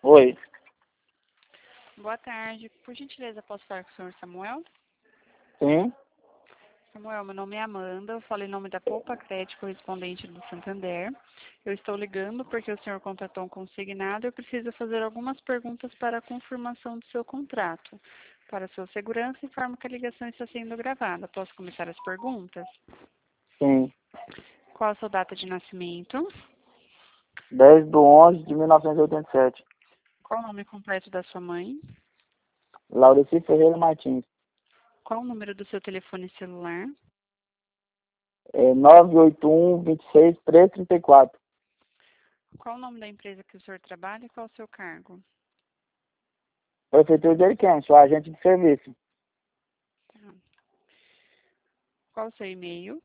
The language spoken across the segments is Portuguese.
Oi. Boa tarde. Por gentileza, posso falar com o senhor Samuel? Sim. Samuel, meu nome é Amanda, eu falo em nome da Poupa Crédito, correspondente do Santander. Eu estou ligando porque o senhor contratou um consignado e eu preciso fazer algumas perguntas para a confirmação do seu contrato. Para sua segurança, informo que a ligação está sendo gravada. Posso começar as perguntas? Sim. Qual a sua data de nascimento? 10/11/1987. Qual o nome completo da sua mãe? Laureci Ferreira Martins. Qual o número do seu telefone celular? 981-26-1334. Qual o nome da empresa que o senhor trabalha e qual o seu cargo? Prefeitura de Ariquém, sou agente de serviço. Tá. Qual o seu e-mail?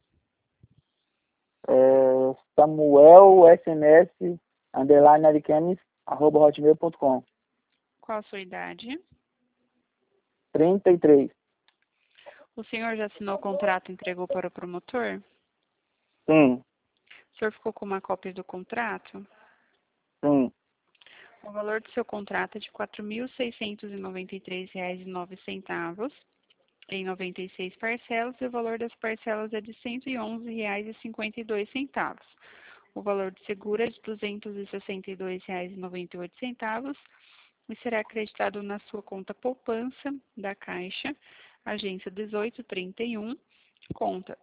samuelsns_ariquemes@hotmail.com. Qual a sua idade? 33. O senhor já assinou o contrato e entregou para o promotor? Sim. O senhor ficou com uma cópia do contrato? Sim. O valor do seu contrato é de R$ 4.693,09 em 96 parcelas e o valor das parcelas é de R$ 111,52. O valor de seguro é de R$ 262,98 e será acreditado na sua conta poupança da Caixa, agência 1831, conta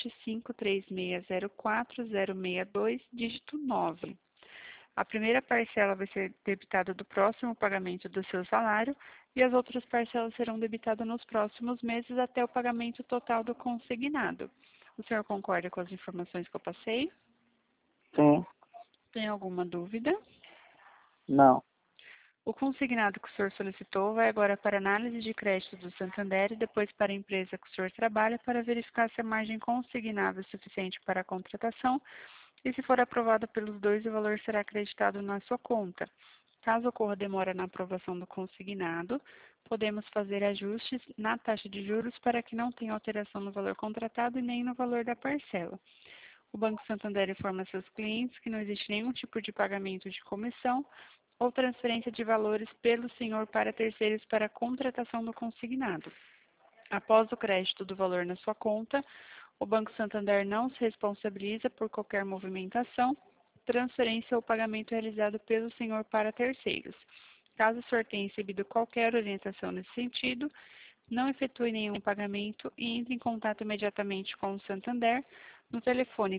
7536040062, dígito 9. A primeira parcela vai ser debitada do próximo pagamento do seu salário e as outras parcelas serão debitadas nos próximos meses até o pagamento total do consignado. O senhor concorda com as informações que eu passei? Sim. Tem alguma dúvida? Não. O consignado que o senhor solicitou vai agora para análise de crédito do Santander e depois para a empresa que o senhor trabalha para verificar se a margem consignável é suficiente para a contratação e se for aprovada pelos dois, o valor será acreditado na sua conta. Caso ocorra demora na aprovação do consignado, podemos fazer ajustes na taxa de juros para que não tenha alteração no valor contratado e nem no valor da parcela. O Banco Santander informa seus clientes que não existe nenhum tipo de pagamento de comissão ou transferência de valores pelo senhor para terceiros para a contratação do consignado. Após o crédito do valor na sua conta, o Banco Santander não se responsabiliza por qualquer movimentação, transferência ou pagamento realizado pelo senhor para terceiros. Caso o senhor tenha recebido qualquer orientação nesse sentido, não efetue nenhum pagamento e entre em contato imediatamente com o Santander no telefone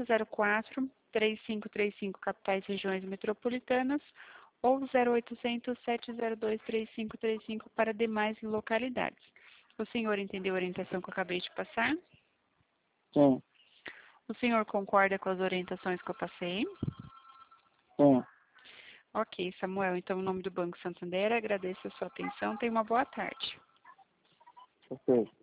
4004-3535 capitais e regiões metropolitanas ou 0800 702 3535 para demais localidades. O senhor entendeu a orientação que eu acabei de passar? Sim. O senhor concorda com as orientações que eu passei? Sim. Ok, Samuel. Então, em nome do Banco Santander, agradeço a sua atenção. Tenha uma boa tarde. Ok.